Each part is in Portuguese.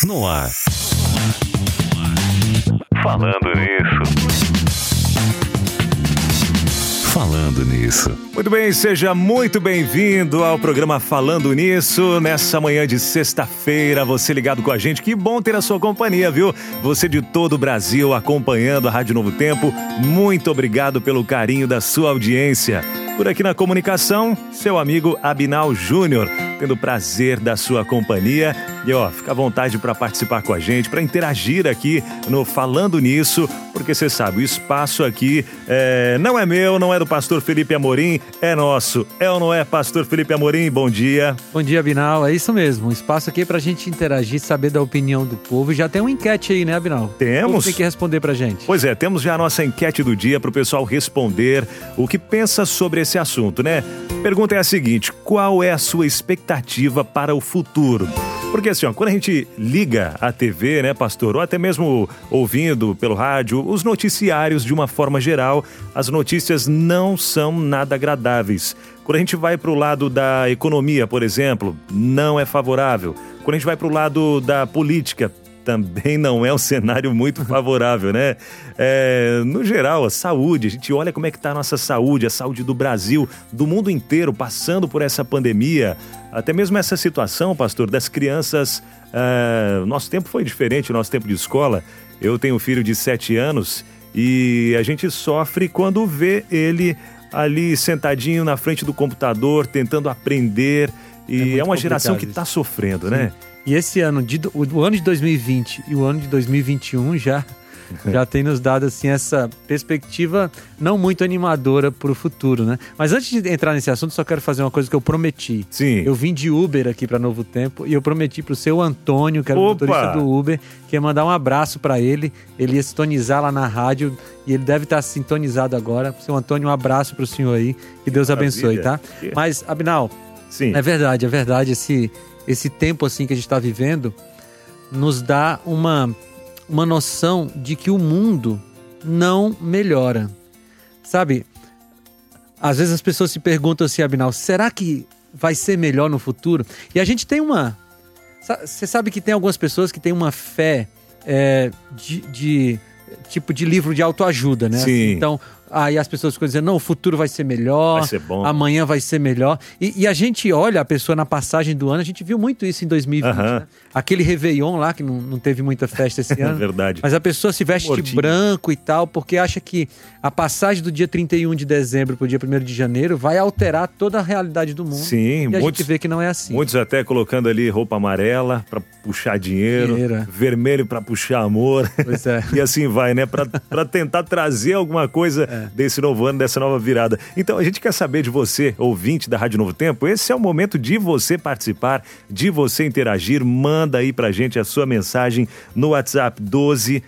no ar. Falando nisso. Muito bem, seja muito bem-vindo ao programa Falando Nisso, nessa manhã de sexta-feira, você ligado com a gente, que bom ter a sua companhia, viu? Você de todo o Brasil acompanhando a Rádio Novo Tempo, muito obrigado pelo carinho da sua audiência. Por aqui na comunicação, seu amigo Abinal Júnior, tendo o prazer da sua companhia. E fica à vontade para participar com a gente, para interagir aqui no Falando Nisso, porque você sabe, o espaço aqui não é meu, não é do pastor Felipe Amorim, é nosso. É ou não é, pastor Felipe Amorim? Bom dia. Bom dia, Abinal. É isso mesmo, um espaço aqui para a gente interagir, saber da opinião do povo. E já tem uma enquete aí, né, Abinal? Temos. O povo tem que responder pra gente. Pois é, temos já a nossa enquete do dia para o pessoal responder o que pensa sobre esse assunto, né? A pergunta é a seguinte: qual é a sua expectativa para o futuro? Porque assim, quando a gente liga a TV, né, pastor, ou até mesmo ouvindo pelo rádio, os noticiários de uma forma geral, as notícias não são nada agradáveis. Quando a gente vai para o lado da economia, por exemplo, não é favorável. Quando a gente vai para o lado da política, também não é um cenário muito favorável, né? No geral, a saúde, a gente olha como é que está a nossa saúde, a saúde do Brasil, do mundo inteiro, passando por essa pandemia. Até mesmo essa situação, pastor, das crianças, nosso tempo foi diferente, o nosso tempo de escola. Eu tenho um filho de 7 anos e a gente sofre quando vê ele ali sentadinho na frente do computador, tentando aprender. E é uma geração que está sofrendo, né? E esse ano, o ano de 2020 e o ano de 2021 já tem nos dado assim, essa perspectiva não muito animadora para o futuro, né? Mas antes de entrar nesse assunto, só quero fazer uma coisa que eu prometi. Sim. Eu vim de Uber aqui para Novo Tempo e eu prometi para o seu Antônio, que era o motorista do Uber, que ia mandar um abraço para ele. Ele ia sintonizar lá na rádio e ele deve estar sintonizado agora. Seu Antônio, um abraço para o senhor aí. Que Deus abençoe, tá? Mas, Abinal, sim, é verdade. Esse tempo assim que a gente está vivendo nos dá uma noção de que o mundo não melhora. Sabe, às vezes as pessoas se perguntam assim, Abinal, será que vai ser melhor no futuro? E a gente tem você sabe que tem algumas pessoas que têm uma fé tipo de livro de autoajuda, né? Sim. Então, aí as pessoas ficam dizendo, não, o futuro vai ser melhor, vai ser bom, amanhã vai ser melhor. E a gente olha a pessoa na passagem do ano, a gente viu muito isso em 2020, né? Aquele Réveillon lá, que não teve muita festa esse ano. É verdade. Mas a pessoa se veste de branco e tal, porque acha que a passagem do dia 31 de dezembro para o dia 1º de janeiro vai alterar toda a realidade do mundo. Sim. E a gente vê que não é assim. Muitos até colocando ali roupa amarela para puxar dinheiro, vermelho para puxar amor. Pois é. E assim vai, né? Para tentar trazer alguma coisa desse novo ano, dessa nova virada. Então a gente quer saber de você, ouvinte da Rádio Novo Tempo. Esse é o momento de você participar, de você interagir. Manda aí pra gente a sua mensagem no WhatsApp 12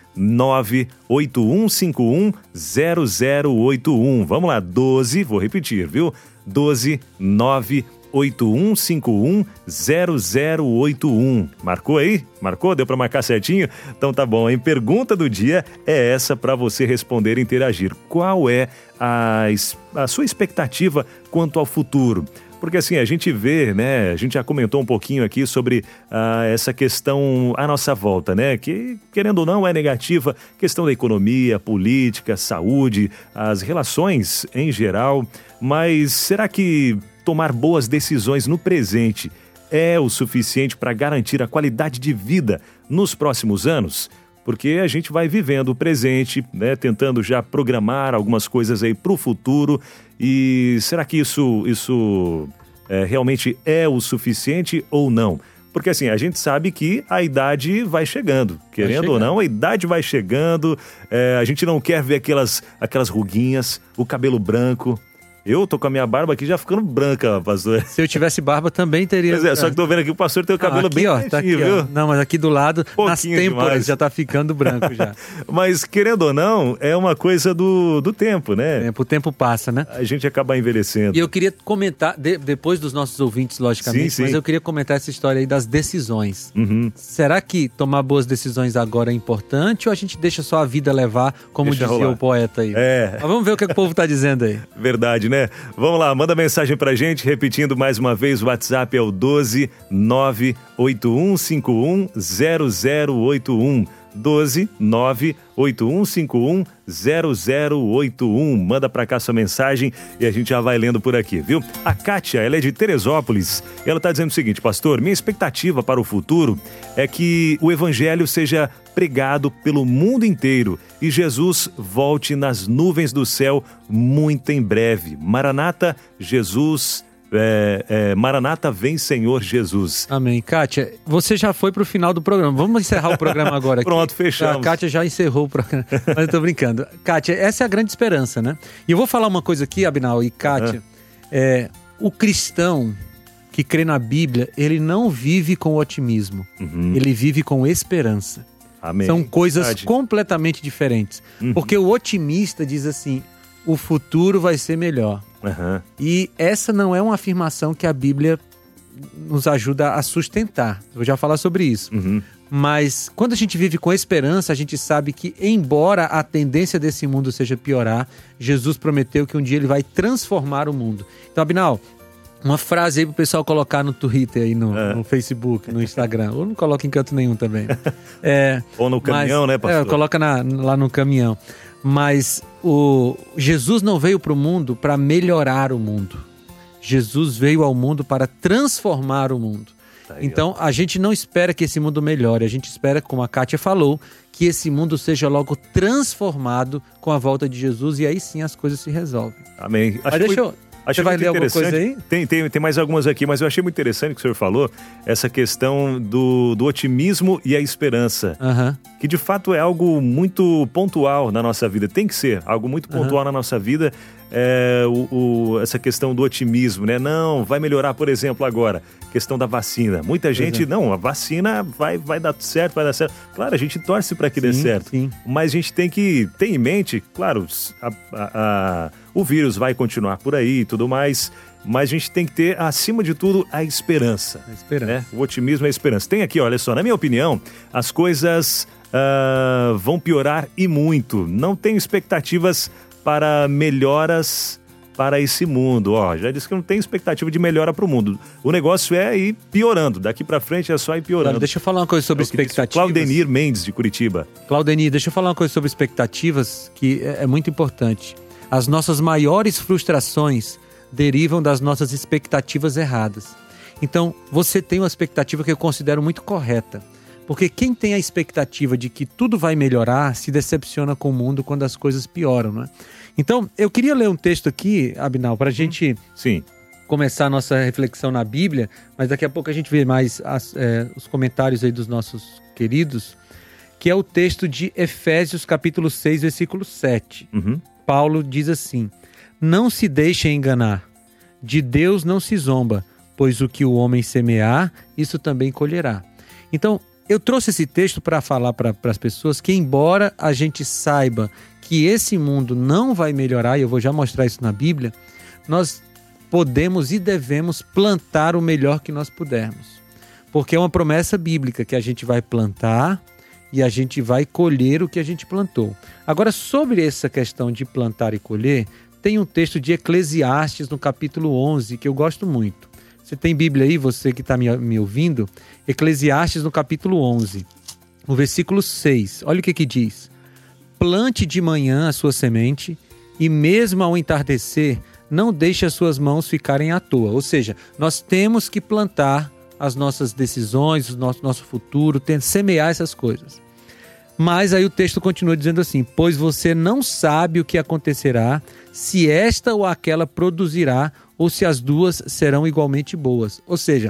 98151 0081. Vamos lá, 12, vou repetir, viu? 12 98151 0081. Marcou aí? Marcou? Deu pra marcar certinho? Então tá bom, hein? Pergunta do dia é essa pra você responder e interagir. Qual é a sua expectativa quanto ao futuro? Porque assim, a gente vê, né, a gente já comentou um pouquinho aqui sobre essa questão à nossa volta, né, que querendo ou não é negativa, questão da economia, política, saúde, as relações em geral, mas será que tomar boas decisões no presente é o suficiente para garantir a qualidade de vida nos próximos anos? Porque a gente vai vivendo o presente, né, tentando já programar algumas coisas aí para o futuro. E será que isso realmente é o suficiente ou não? Porque assim, a gente sabe que a idade vai chegando. Querendo ou não, a idade vai chegando. A gente não quer ver aquelas ruguinhas, o cabelo branco. Eu tô com a minha barba aqui já ficando branca, pastor. Se eu tivesse barba também teria. Pois só que tô vendo aqui o pastor tem o cabelo aqui, bem pretinho, tá aqui, viu? Não, mas aqui do lado, nas têmporas, já tá ficando branco já. Mas querendo ou não, é uma coisa do tempo, né? O tempo passa, né? A gente acaba envelhecendo. E eu queria comentar, depois dos nossos ouvintes, logicamente, sim. Mas eu queria comentar essa história aí das decisões. Será que tomar boas decisões agora é importante ou a gente deixa só a vida levar, como dizia o poeta aí? Mas vamos ver o que o povo tá dizendo aí. Verdade, né? né? Vamos lá, manda mensagem pra gente, repetindo mais uma vez, o WhatsApp é o 12 98151 0081. 12 98151 0081. Manda pra cá sua mensagem e a gente já vai lendo por aqui, viu? A Kátia, ela é de Teresópolis. Ela tá dizendo o seguinte: pastor, minha expectativa para o futuro é que o evangelho seja pregado pelo mundo inteiro e Jesus volte nas nuvens do céu muito em breve. Maranata, Jesus... Maranata, vem Senhor Jesus. Amém. Kátia, você já foi pro final do programa. Vamos encerrar o programa agora aqui. Pronto, fechamos. A Kátia já encerrou o programa, mas eu tô brincando. Kátia, essa é a grande esperança, né? E eu vou falar uma coisa aqui, Abinal e Kátia. O cristão que crê na Bíblia, ele não vive com otimismo. Ele vive com esperança. Amém. São coisas completamente diferentes. Porque o otimista diz assim, o futuro vai ser melhor. E essa não é uma afirmação que a Bíblia nos ajuda a sustentar. Eu vou já falar sobre isso. Mas quando a gente vive com esperança, a gente sabe que, embora a tendência desse mundo seja piorar, Jesus prometeu que um dia ele vai transformar o mundo. Então, Abinal, uma frase aí pro pessoal colocar no Twitter, aí no Facebook, no Instagram. Ou não coloca em canto nenhum também. Ou no caminhão, né, pastor? Coloca lá no caminhão. Mas Jesus não veio para o mundo para melhorar o mundo. Jesus veio ao mundo para transformar o mundo. Então, a gente não espera que esse mundo melhore. A gente espera, como a Kátia falou, que esse mundo seja logo transformado com a volta de Jesus. E aí sim as coisas se resolvem. Amém. Você vai ler alguma coisa aí? Tem mais algumas aqui, mas eu achei muito interessante o que o senhor falou, essa questão do otimismo e a esperança, que de fato é algo muito pontual na nossa vida, tem que ser algo muito pontual na nossa vida, essa questão do otimismo, né? Não, vai melhorar, por exemplo, agora, questão da vacina. Muita gente, não, a vacina vai dar certo, vai dar certo. Claro, a gente torce para que dê certo, mas a gente tem que ter em mente, claro, o vírus vai continuar por aí e tudo mais, mas a gente tem que ter, acima de tudo, a esperança. Né? O otimismo e a esperança. Tem aqui, olha só, na minha opinião, as coisas vão piorar e muito. Não tenho expectativas para melhoras para esse mundo. Já disse que não tem expectativa de melhora para o mundo. O negócio é ir piorando. Daqui para frente é só ir piorando. Claro, deixa eu falar uma coisa sobre expectativas. Claudenir Mendes, de Curitiba. Claudenir, deixa eu falar uma coisa sobre expectativas que é muito importante. As nossas maiores frustrações derivam das nossas expectativas erradas. Então, você tem uma expectativa que eu considero muito correta. Porque quem tem a expectativa de que tudo vai melhorar se decepciona com o mundo quando as coisas pioram, né? Então, eu queria ler um texto aqui, Abinal, para a gente começar a nossa reflexão na Bíblia, mas daqui a pouco a gente vê mais os comentários aí dos nossos queridos, que é o texto de Efésios capítulo 6, versículo 7. Paulo diz assim: não se deixem enganar, de Deus não se zomba, pois o que o homem semear, isso também colherá. Então, eu trouxe esse texto para falar para as pessoas que, embora a gente saiba que esse mundo não vai melhorar, e eu vou já mostrar isso na Bíblia, nós podemos e devemos plantar o melhor que nós pudermos. Porque é uma promessa bíblica que a gente vai plantar e a gente vai colher o que a gente plantou. Agora, sobre essa questão de plantar e colher, tem um texto de Eclesiastes no capítulo 11 que eu gosto muito. Você tem Bíblia aí, você que está me ouvindo? Eclesiastes no capítulo 11, no versículo 6. Olha o que diz: plante de manhã a sua semente e mesmo ao entardecer não deixe as suas mãos ficarem à toa. Ou seja, nós temos que plantar as nossas decisões, o nosso futuro, semear essas coisas. Mas aí o texto continua dizendo assim: pois você não sabe o que acontecerá, se esta ou aquela produzirá, ou se as duas serão igualmente boas. Ou seja,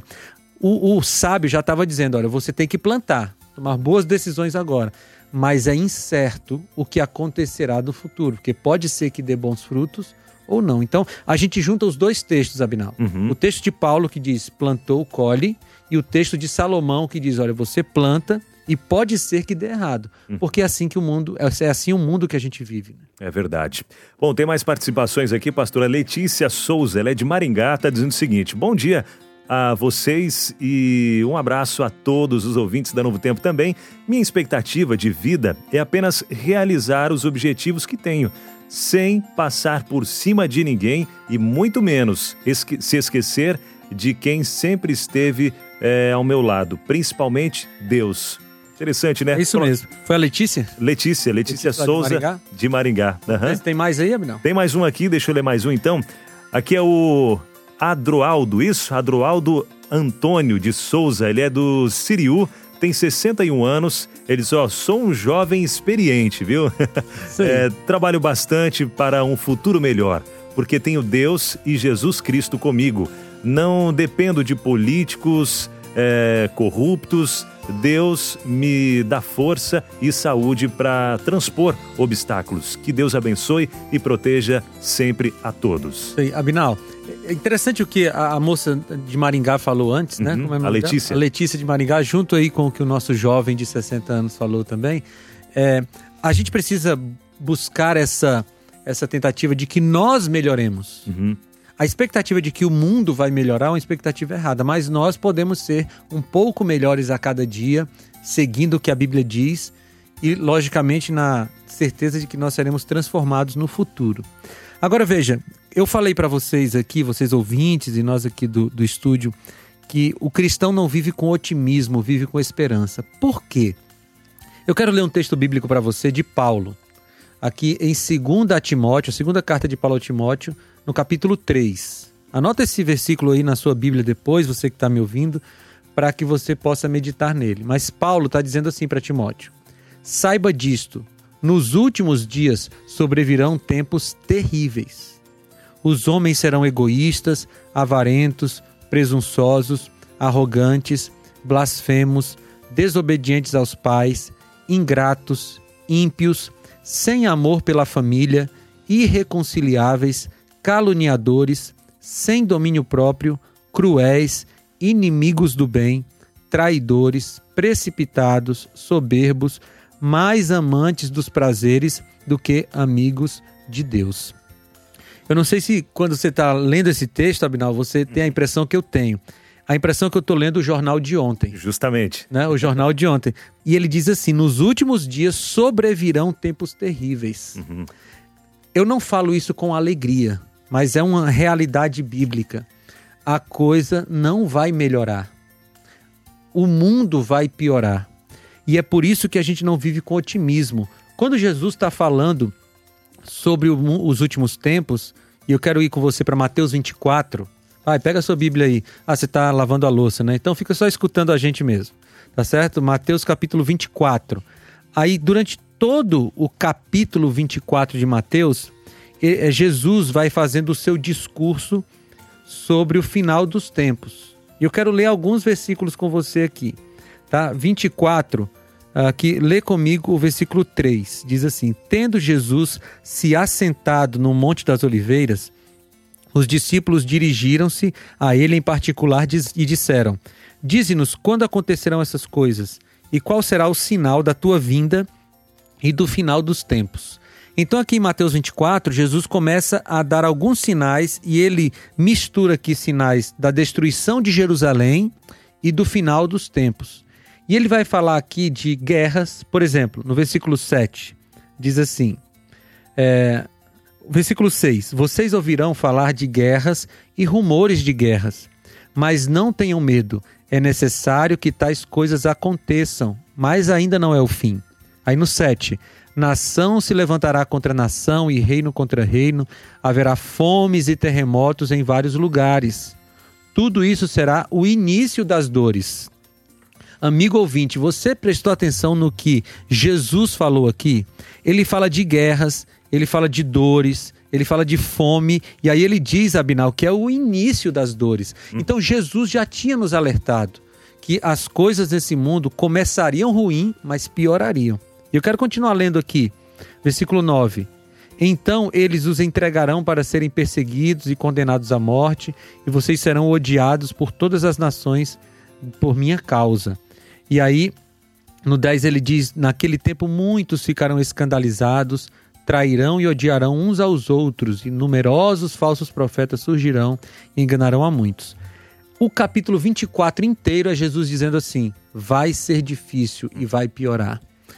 o sábio já estava dizendo: olha, você tem que plantar, tomar boas decisões agora, mas é incerto o que acontecerá no futuro, porque pode ser que dê bons frutos ou não. Então, a gente junta os dois textos, Abinal. O texto de Paulo que diz, plantou, colhe, e o texto de Salomão que diz, olha, você planta e pode ser que dê errado, porque é assim que é assim o mundo que a gente vive. É verdade. Bom, tem mais participações aqui, pastora Letícia Souza, ela é de Maringá, está dizendo o seguinte: bom dia a vocês e um abraço a todos os ouvintes da Novo Tempo também. Minha expectativa de vida é apenas realizar os objetivos que tenho. sem passar por cima de ninguém e muito menos se esquecer de quem sempre esteve ao meu lado, principalmente Deus. Interessante, né? Isso mesmo. Foi a Letícia? Letícia Souza, de Maringá. Uhum. Tem mais aí, Abinão? Tem mais um aqui, deixa eu ler mais um então. Aqui é o Adroaldo, isso? Adroaldo Antônio de Souza, ele é do Siriú, tem 61 anos, ele diz, sou um jovem experiente, viu? Trabalho bastante para um futuro melhor, porque tenho Deus e Jesus Cristo comigo. Não dependo de políticos corruptos. Deus me dá força e saúde para transpor obstáculos. Que Deus abençoe e proteja sempre a todos. Sei, Abinal, é interessante o que a moça de Maringá falou antes, né? Como é a Letícia. A Letícia de Maringá, junto aí com o que o nosso jovem de 60 anos falou também. A gente precisa buscar essa tentativa de que nós melhoremos. A expectativa de que o mundo vai melhorar é uma expectativa errada, mas nós podemos ser um pouco melhores a cada dia, seguindo o que a Bíblia diz e, logicamente, na certeza de que nós seremos transformados no futuro. Agora, veja, eu falei para vocês aqui, vocês ouvintes e nós aqui do estúdio, que o cristão não vive com otimismo, vive com esperança. Por quê? Eu quero ler um texto bíblico para você de Paulo, aqui em 2 Timóteo, a segunda carta de Paulo a Timóteo, no capítulo 3. Anota esse versículo aí na sua Bíblia depois, você que está me ouvindo, para que você possa meditar nele. Mas Paulo está dizendo assim para Timóteo: saiba disto, nos últimos dias sobrevirão tempos terríveis. Os homens serão egoístas, avarentos, presunçosos, arrogantes, blasfemos, desobedientes aos pais, ingratos, ímpios, sem amor pela família, irreconciliáveis, caluniadores, sem domínio próprio, cruéis, inimigos do bem, traidores, precipitados, soberbos, mais amantes dos prazeres do que amigos de Deus. Eu não sei se quando você está lendo esse texto, Abinal, você tem a impressão que eu tenho. A impressão que eu estou lendo o jornal de ontem. Justamente. Né? O jornal de ontem. E ele diz assim, nos últimos dias sobrevirão tempos terríveis. Eu não falo isso com alegria, mas é uma realidade bíblica. A coisa não vai melhorar. O mundo vai piorar. E é por isso que a gente não vive com otimismo. Quando Jesus está falando sobre os últimos tempos, e eu quero ir com você para Mateus 24. Vai, pega a sua Bíblia aí. Você está lavando a louça, né? Então fica só escutando a gente mesmo. Tá certo? Mateus capítulo 24. Aí, durante todo o capítulo 24 de Mateus, Jesus vai fazendo o seu discurso sobre o final dos tempos. E eu quero ler alguns versículos com você aqui. Tá? 24, aqui, lê comigo o versículo 3. Diz assim: tendo Jesus se assentado no Monte das Oliveiras, os discípulos dirigiram-se a ele em particular e disseram: dize-nos quando acontecerão essas coisas e qual será o sinal da tua vinda e do final dos tempos. Então aqui em Mateus 24, Jesus começa a dar alguns sinais e ele mistura aqui sinais da destruição de Jerusalém e do final dos tempos. E ele vai falar aqui de guerras, por exemplo, no versículo 7, diz assim, versículo 6, vocês ouvirão falar de guerras e rumores de guerras, mas não tenham medo, é necessário que tais coisas aconteçam, mas ainda não é o fim. Aí no 7, nação se levantará contra nação e reino contra reino, haverá fomes e terremotos em vários lugares. Tudo isso será o início das dores. Amigo ouvinte, você prestou atenção no que Jesus falou aqui? Ele fala de guerras, ele fala de dores, ele fala de fome, e aí ele diz, Abinal, que é o início das dores. Então Jesus já tinha nos alertado que as coisas nesse mundo começariam ruim, mas piorariam. Eu quero continuar lendo aqui, versículo 9. Então eles os entregarão para serem perseguidos e condenados à morte, e vocês serão odiados por todas as nações por minha causa. E aí, no 10 ele diz, naquele tempo muitos ficarão escandalizados, trairão e odiarão uns aos outros, e numerosos falsos profetas surgirão e enganarão a muitos. O capítulo 24 inteiro é Jesus dizendo assim, vai ser difícil e vai piorar.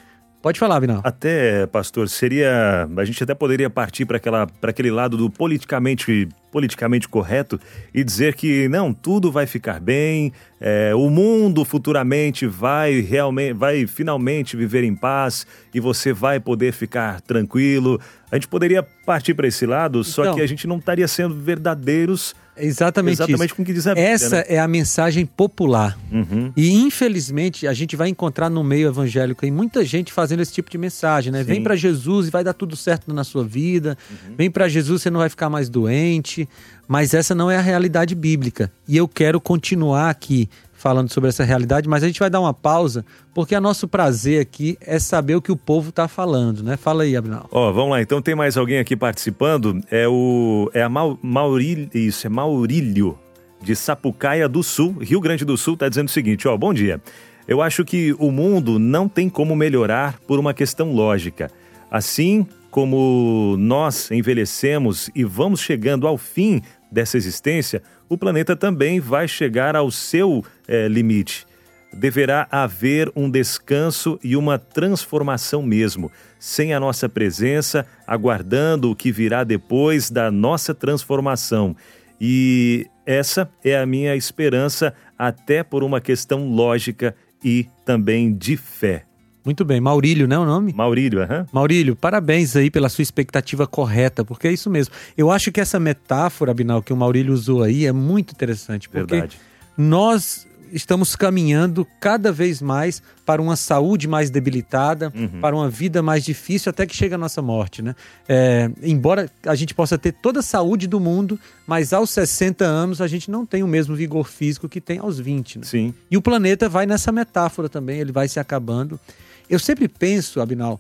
Pode falar, Binal. Até, pastor, a gente até poderia partir para aquele lado do politicamente correto e dizer que não, tudo vai ficar bem, o mundo futuramente vai finalmente viver em paz e você vai poder ficar tranquilo. A gente poderia partir para esse lado, só que a gente não estaria sendo verdadeiros. Exatamente com o que diz a Bíblia. Essa é a mensagem popular. E infelizmente a gente vai encontrar no meio evangélico aí muita gente fazendo esse tipo de mensagem, né? Sim. Vem para Jesus e vai dar tudo certo na sua vida. Vem para Jesus, você não vai ficar mais doente. Mas essa não é a realidade bíblica. E eu quero continuar aqui falando sobre essa realidade, mas a gente vai dar uma pausa, porque o nosso prazer aqui é saber o que o povo está falando, né? Fala aí, Abinal. Vamos lá, então tem mais alguém aqui participando, Maurílio, de Sapucaia do Sul, Rio Grande do Sul, está dizendo o seguinte, bom dia, eu acho que o mundo não tem como melhorar por uma questão lógica, assim como nós envelhecemos e vamos chegando ao fim dessa existência, o planeta também vai chegar ao seu limite. Deverá haver um descanso e uma transformação mesmo, sem a nossa presença, aguardando o que virá depois da nossa transformação. E essa é a minha esperança, até por uma questão lógica e também de fé. Muito bem, Maurílio, né, o nome? Maurílio, Maurílio, parabéns aí pela sua expectativa correta, porque é isso mesmo. Eu acho que essa metáfora, Binal, que o Maurílio usou aí é muito interessante, porque Verdade. Nós estamos caminhando cada vez mais para uma saúde mais debilitada, para uma vida mais difícil, até que chega a nossa morte, né? Embora a gente possa ter toda a saúde do mundo, mas aos 60 anos a gente não tem o mesmo vigor físico que tem aos 20, né? Sim. E o planeta vai nessa metáfora também, ele vai se acabando. Eu sempre penso, Abinal,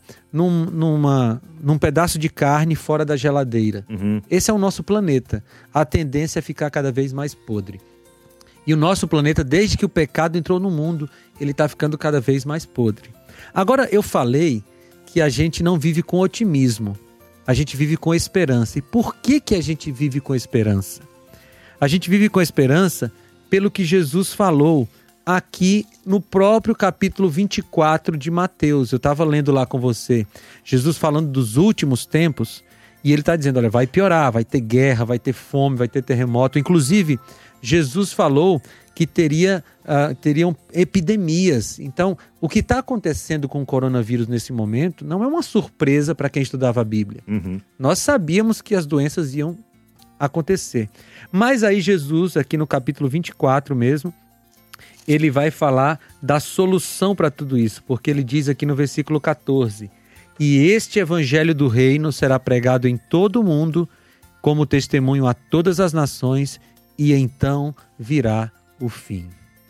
num pedaço de carne fora da geladeira. Esse é o nosso planeta. A tendência é ficar cada vez mais podre. E o nosso planeta, desde que o pecado entrou no mundo, ele está ficando cada vez mais podre. Agora, eu falei que a gente não vive com otimismo. A gente vive com esperança. E por que a gente vive com esperança? A gente vive com esperança pelo que Jesus falou aqui no próprio capítulo 24 de Mateus. Eu estava lendo lá com você, Jesus falando dos últimos tempos, e ele está dizendo, olha, vai piorar, vai ter guerra, vai ter fome, vai ter terremoto. Inclusive, Jesus falou que teriam epidemias. Então, o que está acontecendo com o coronavírus nesse momento não é uma surpresa para quem estudava a Bíblia. Nós sabíamos que as doenças iam acontecer. Mas aí Jesus, aqui no capítulo 24 mesmo, ele vai falar da solução para tudo isso, porque ele diz aqui no versículo 14, e este evangelho do reino será pregado em todo o mundo como testemunho a todas as nações, e então virá o fim.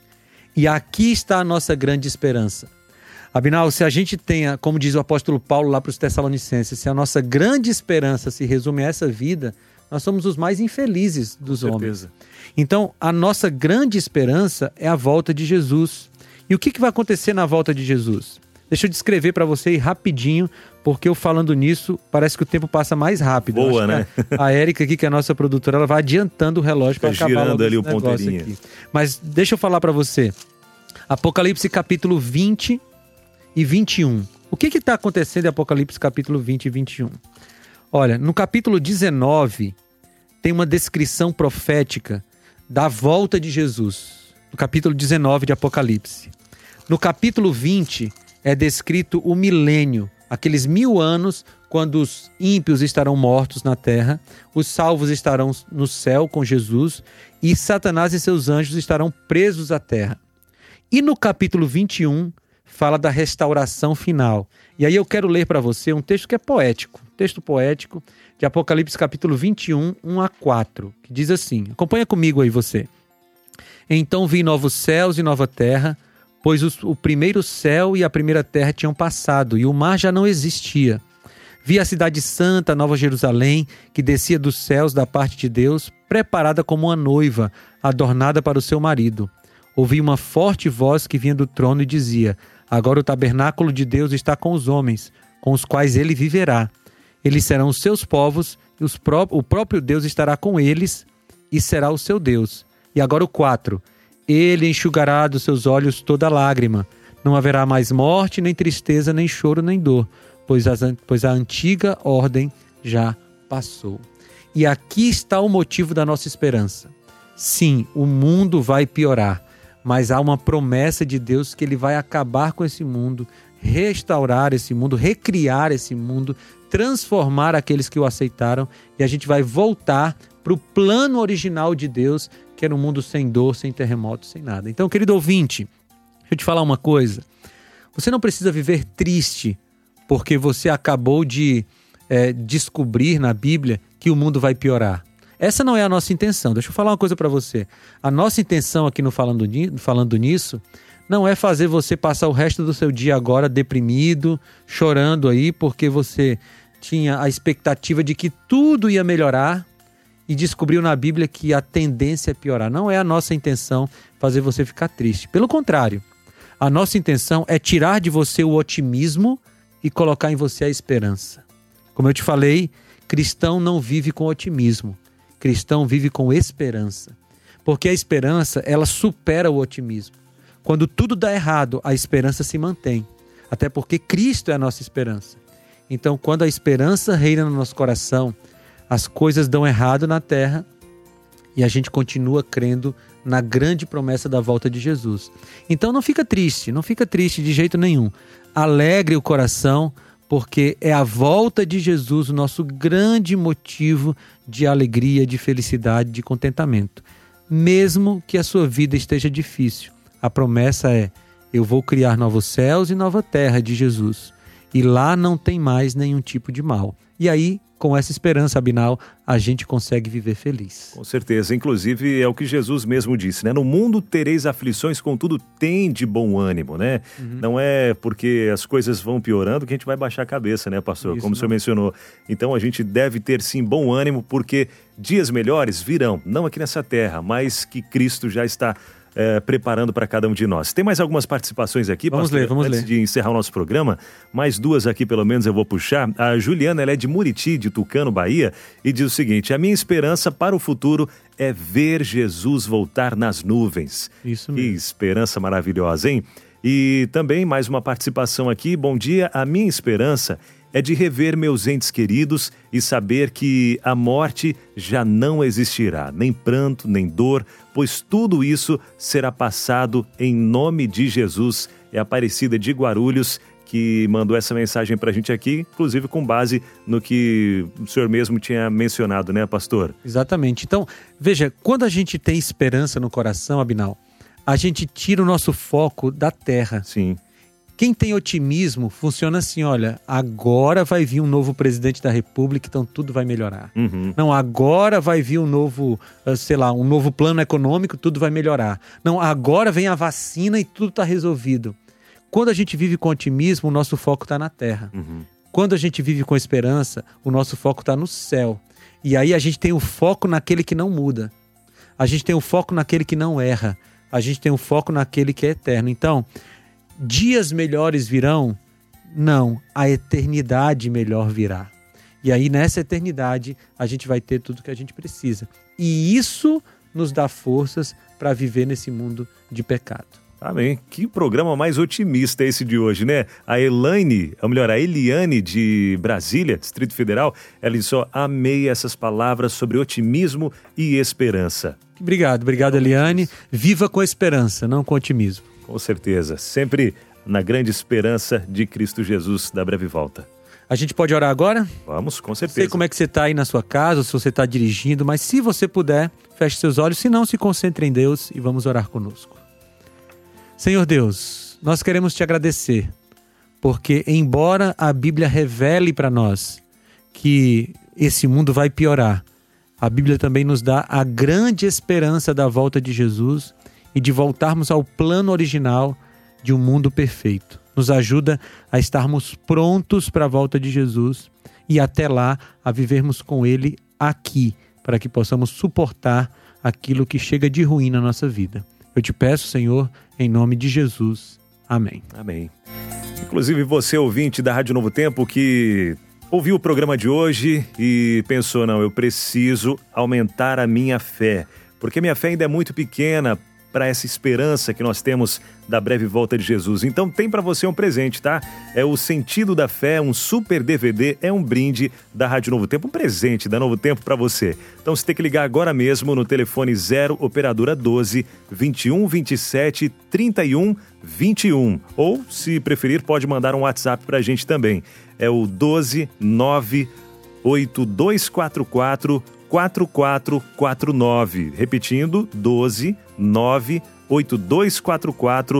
E aqui está a nossa grande esperança. Abinal, se a gente tenha, como diz o apóstolo Paulo lá para os Tessalonicenses, se a nossa grande esperança se resume a essa vida, nós somos os mais infelizes dos homens. Então, a nossa grande esperança é a volta de Jesus. E o que vai acontecer na volta de Jesus? Deixa eu descrever para você aí rapidinho, porque eu falando nisso, parece que o tempo passa mais rápido. Boa, né? A Érica aqui, que é a nossa produtora, ela vai adiantando o relógio para acabar girando ali o ponteirinho aqui. Mas deixa eu falar para você. Apocalipse capítulo 20 e 21. O que está acontecendo em Apocalipse capítulo 20 e 21? Olha, no capítulo 19 tem uma descrição profética da volta de Jesus. No capítulo 19 de Apocalipse. No capítulo 20 é descrito o milênio, aqueles 1000 anos quando os ímpios estarão mortos na terra, os salvos estarão no céu com Jesus e Satanás e seus anjos estarão presos à terra. E no capítulo 21 fala da restauração final. E aí eu quero ler para você um texto que é poético, texto poético de Apocalipse capítulo 21, 1-4, que diz assim, acompanha comigo aí você. Então vi novos céus e nova terra, pois o primeiro céu e a primeira terra tinham passado, e o mar já não existia. Vi a cidade santa, a Nova Jerusalém, que descia dos céus da parte de Deus, preparada como uma noiva, adornada para o seu marido. Ouvi uma forte voz que vinha do trono e dizia, agora o tabernáculo de Deus está com os homens, com os quais ele viverá. Eles serão os seus povos, e o próprio Deus estará com eles, e será o seu Deus. E agora o 4. Ele enxugará dos seus olhos toda lágrima. Não haverá mais morte, nem tristeza, nem choro, nem dor, pois a antiga ordem já passou. E aqui está o motivo da nossa esperança. Sim, o mundo vai piorar, mas há uma promessa de Deus que Ele vai acabar com esse mundo, restaurar esse mundo, recriar esse mundo, transformar aqueles que o aceitaram, e a gente vai voltar para o plano original de Deus, que era um mundo sem dor, sem terremoto, sem nada. Então, querido ouvinte, deixa eu te falar uma coisa. Você não precisa viver triste porque você acabou de descobrir na Bíblia que o mundo vai piorar. Essa não é a nossa intenção. Deixa eu falar uma coisa para você. A nossa intenção aqui no Falando Nisso não é fazer você passar o resto do seu dia agora deprimido, chorando aí, porque você tinha a expectativa de que tudo ia melhorar e descobriu na Bíblia que a tendência é piorar. Não é a nossa intenção fazer você ficar triste. Pelo contrário, a nossa intenção é tirar de você o otimismo e colocar em você a esperança. Como eu te falei, cristão não vive com otimismo. Cristão vive com esperança. Porque a esperança, ela supera o otimismo. Quando tudo dá errado, a esperança se mantém. Até porque Cristo é a nossa esperança. Então, quando a esperança reina no nosso coração, as coisas dão errado na terra e a gente continua crendo na grande promessa da volta de Jesus. Então não fica triste de jeito nenhum. Alegre o coração, porque é a volta de Jesus o nosso grande motivo de alegria, de felicidade, de contentamento. Mesmo que a sua vida esteja difícil, a promessa é: eu vou criar novos céus e nova terra de Jesus. E lá não tem mais nenhum tipo de mal. E aí, com essa esperança, Abinal, a gente consegue viver feliz. Com certeza. Inclusive, é o que Jesus mesmo disse, né? No mundo tereis aflições, contudo, tem de bom ânimo, né? Não é porque as coisas vão piorando que a gente vai baixar a cabeça, né, pastor? Isso, como o senhor mencionou. Então, a gente deve ter, sim, bom ânimo, porque dias melhores virão. Não aqui nessa terra, mas que Cristo já está preparando para cada um de nós. Tem mais algumas participações aqui, vamos pastor? Vamos Antes ler. de encerrar o nosso programa, mais duas aqui pelo menos eu vou puxar. A Juliana, ela é de Muriti, de Tucano, Bahia, e diz o seguinte: a minha esperança para o futuro é ver Jesus voltar nas nuvens. Isso mesmo. Que esperança maravilhosa, hein? E também mais uma participação aqui. Bom dia, a minha esperança é de rever meus entes queridos e saber que a morte já não existirá, nem pranto, nem dor, pois tudo isso será passado em nome de Jesus. É a Aparecida de Guarulhos que mandou essa mensagem para a gente aqui, inclusive com base no que o senhor mesmo tinha mencionado, né, pastor? Exatamente. Então, veja, quando a gente tem esperança no coração, Abinal, a gente tira o nosso foco da terra. Sim. Quem tem otimismo funciona assim: olha, agora vai vir um novo presidente da República, então tudo vai melhorar. Não, agora vai vir um novo plano econômico, tudo vai melhorar. Não, agora vem a vacina e tudo está resolvido. Quando a gente vive com otimismo, o nosso foco está na terra. Quando a gente vive com esperança, o nosso foco está no céu. E aí a gente tem o foco naquele que não muda. A gente tem o foco naquele que não erra. A gente tem o foco naquele que é eterno. Então, dias melhores virão? Não, a eternidade melhor virá. E aí nessa eternidade a gente vai ter tudo que a gente precisa. E isso nos dá forças para viver nesse mundo de pecado. Amém. Que programa mais otimista esse de hoje, né? A Eliane de Brasília, Distrito Federal, ela disse: amei essas palavras sobre otimismo e esperança. Obrigado, Eliane. Viva com esperança, não com otimismo. Com certeza, sempre na grande esperança de Cristo Jesus da breve volta. A gente pode orar agora? Vamos, com certeza. Sei como é que você está aí na sua casa, ou se você está dirigindo, mas se você puder, feche seus olhos, se não, se concentre em Deus e vamos orar conosco. Senhor Deus, nós queremos te agradecer, porque embora a Bíblia revele para nós que esse mundo vai piorar, a Bíblia também nos dá a grande esperança da volta de Jesus e de voltarmos ao plano original de um mundo perfeito. Nos ajuda a estarmos prontos para a volta de Jesus e até lá a vivermos com Ele aqui, para que possamos suportar aquilo que chega de ruim na nossa vida. Eu te peço, Senhor, em nome de Jesus. Amém. Amém. Inclusive você, ouvinte da Rádio Novo Tempo, que ouviu o programa de hoje e pensou: não, eu preciso aumentar a minha fé, porque minha fé ainda é muito pequena para essa esperança que nós temos da breve volta de Jesus. Então tem para você um presente, tá? É o Sentido da Fé, um super DVD, é um brinde da Rádio Novo Tempo, um presente da Novo Tempo para você. Então você tem que ligar agora mesmo no telefone 0 operadora 12 21 27 31 21. Ou, se preferir, pode mandar um WhatsApp pra gente também. É o 12 9 8244 4449. Repetindo, 12 9 8244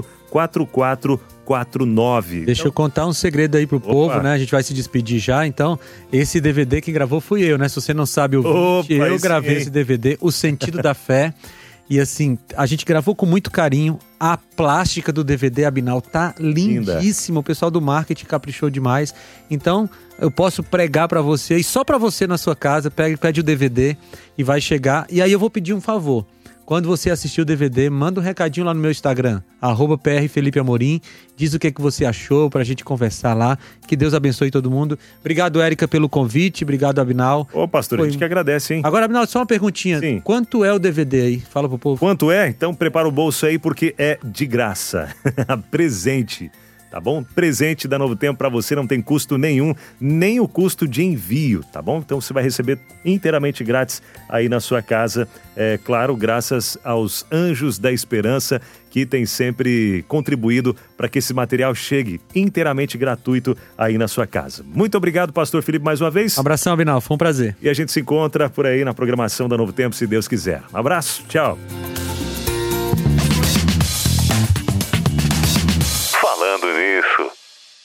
4449. Deixa eu contar um segredo aí pro povo, né? A gente vai se despedir já. Então, esse DVD quem gravou fui eu, né? Se você não sabe ouvinte, eu gravei esse DVD, O Sentido da Fé. E assim, a gente gravou com muito carinho. A plástica do DVD, Abinal, tá lindíssima. O pessoal do marketing caprichou demais. Então, eu posso pregar pra você, e só pra você na sua casa, pede o DVD e vai chegar. E aí eu vou pedir um favor. Quando você assistir o DVD, manda um recadinho lá no meu Instagram, @PRFelipeAmorim, diz o que você achou pra gente conversar lá. Que Deus abençoe todo mundo. Obrigado, Érica, pelo convite. Obrigado, Abinal. Ô, pastor, a gente que agradece, hein? Agora, Abinal, só uma perguntinha. Sim. Quanto é o DVD aí? Fala pro povo. Quanto é? Então prepara o bolso aí porque é de graça. Presente. Tá bom? Presente da Novo Tempo para você, não tem custo nenhum, nem o custo de envio, tá bom? Então você vai receber inteiramente grátis aí na sua casa, claro, graças aos Anjos da Esperança, que tem sempre contribuído para que esse material chegue inteiramente gratuito aí na sua casa. Muito obrigado, pastor Felipe, mais uma vez. Um abração, Abinal, foi um prazer. E a gente se encontra por aí na programação da Novo Tempo, se Deus quiser. Um abraço, tchau.